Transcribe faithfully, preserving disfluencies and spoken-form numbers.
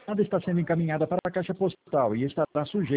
está sendo encaminhada para a caixa postal e estará sujeita